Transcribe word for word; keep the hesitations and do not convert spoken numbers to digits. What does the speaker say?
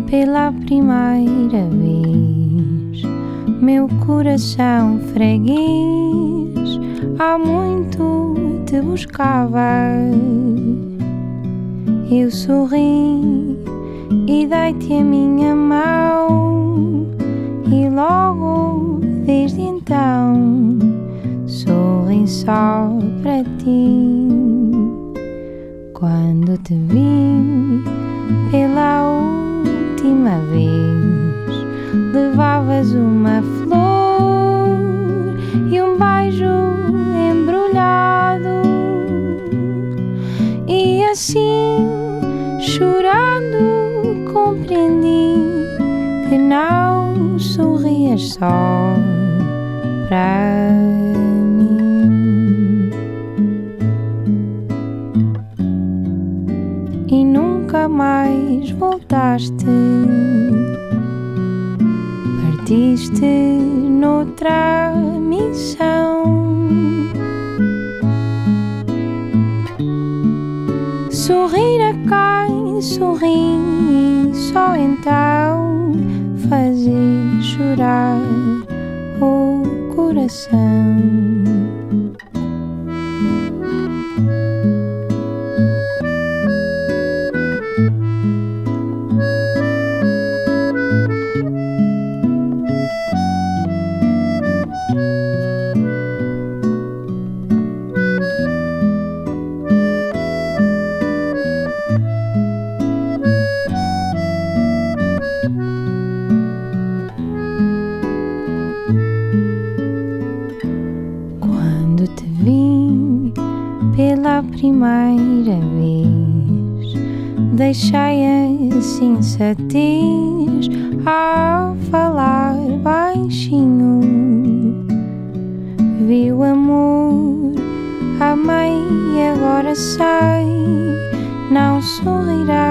pela primeira vez, meu coração freguês há muito te buscava. Eu sorri e dei-te a minha mão, e logo desde então sorri só para ti. Quando te vi pela última vez, levavas uma flor e um beijo embrulhado, e assim, chorando, compreendi que não sorrias só para mim. E nunca mais voltaste, partiste noutra missão. Sorrir a quem sorri, só então fazer chorar o coração. Quando te vi pela primeira vez, deixei a sensatez a falar baixinho. Vi o amor, amei e agora sei, não sorrirá